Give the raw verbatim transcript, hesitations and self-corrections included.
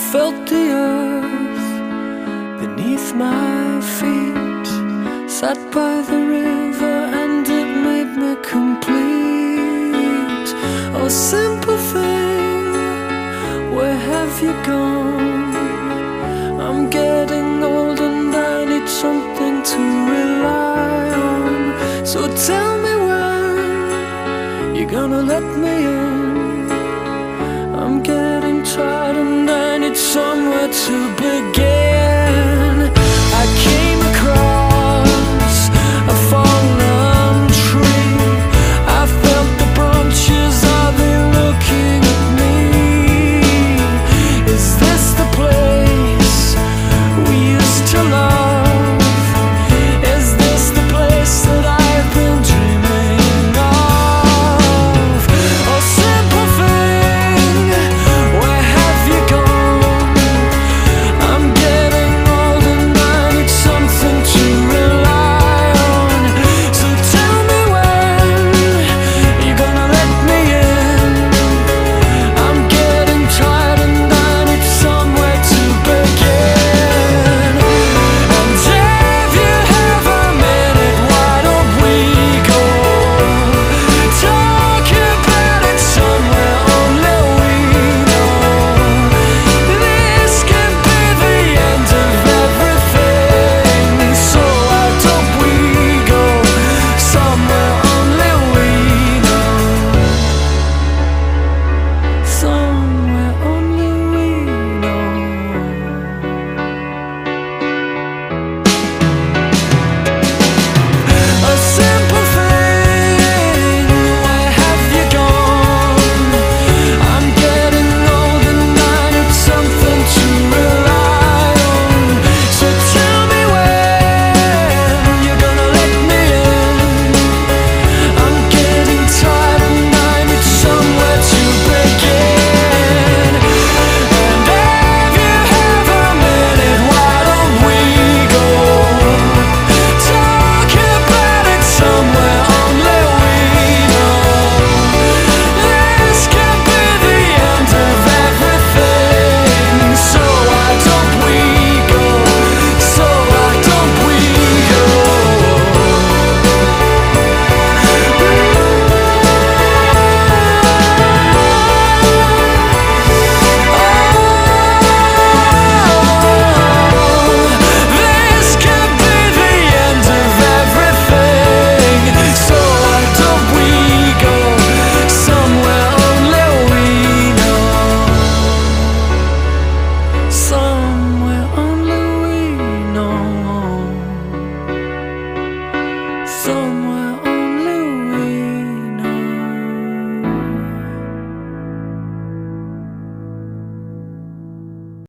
felt the earth beneath my feet, sat by the river and it made me complete. Oh, simple thing, where have you gone? I'm getting old and I need something to rely on. So tell me when you're gonna let me in. I'm getting tired and I need somewhere to begin.